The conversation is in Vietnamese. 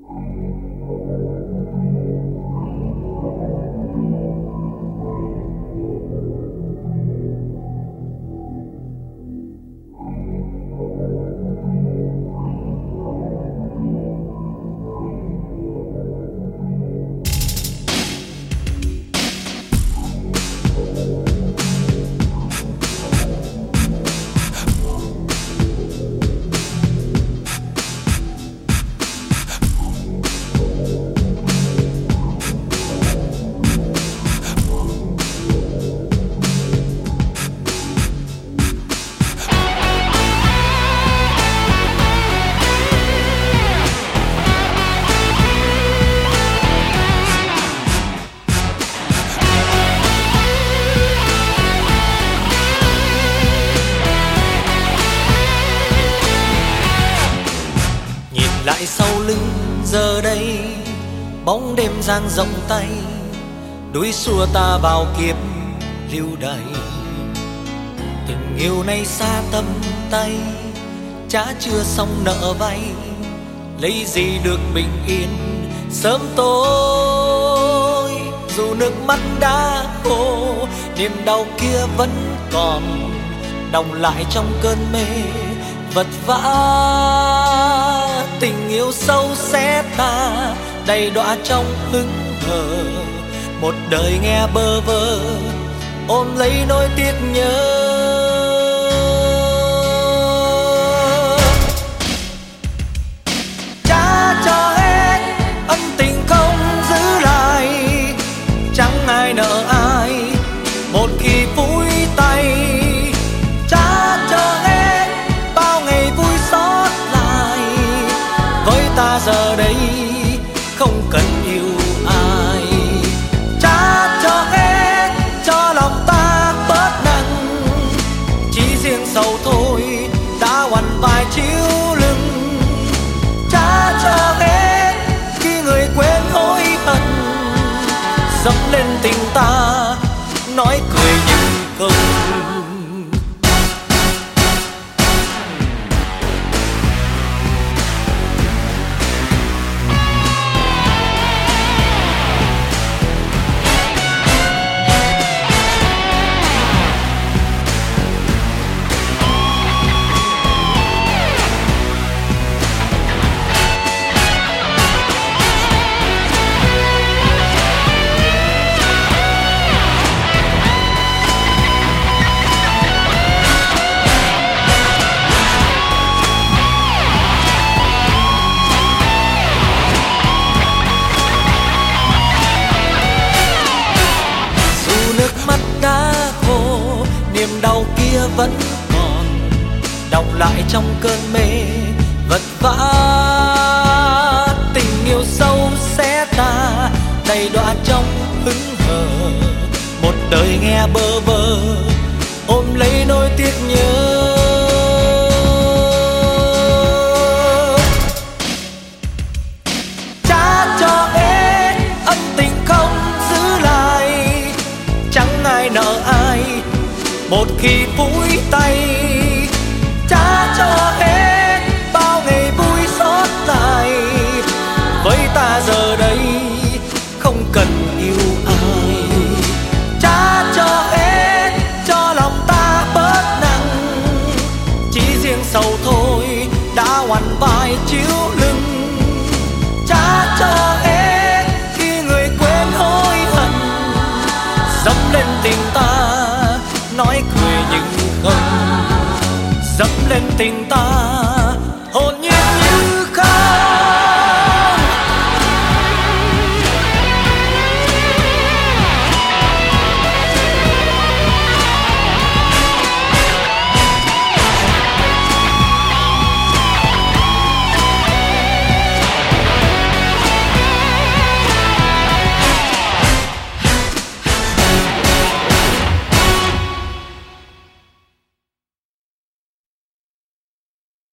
Lại sau lưng giờ đây bóng đêm dang rộng tay, đuổi xua ta vào kiếp lưu đày. Tình yêu này xa tầm tay, chả chưa xong nợ vay, lấy gì được bình yên sớm tối. Dù nước mắt đã khô, niềm đau kia vẫn còn đọng lại trong cơn mê vật vã. Tình yêu sâu xé ta, đầy đọa trong hững hờ, một đời nghe bơ vơ ôm lấy nỗi tiếc nhớ. Trả cho hết ân tình không giữ lại, chẳng ai nợ ai một khi phủi tay. Trả cho hết bao ngày vui xót lại, với ta giờ đây không cần yêu ai. Trả cho hết cho lòng ta bớt nặng, chỉ riêng sầu thôi đã quằn vai chiếu lưng. Trả cho hết khi người quên hối hận, dẫm lên tình ta nói cười nhưng không. Niềm đau kia vẫn còn đọng lại trong cơn mê vật vã. Tình yêu sâu xé ta, đầy đọa trong hững hờ, một đời nghe bơ vơ ôm lấy nỗi tiếc nhớ. Trả cho hết ân tình không giữ lại, chẳng ai nợ ai một khi phủi tay. Trả cho hết bao ngày vui xót lại, với ta giờ đây không cần yêu ai. Trả cho hết cho lòng ta bớt nặng, chỉ riêng sầu thôi đã quằn vai chiếu lưng. Trả cho hết khi người quên hối hận, dẫm lên tình ta nói cười nhưng không. Dẫm lên tình ta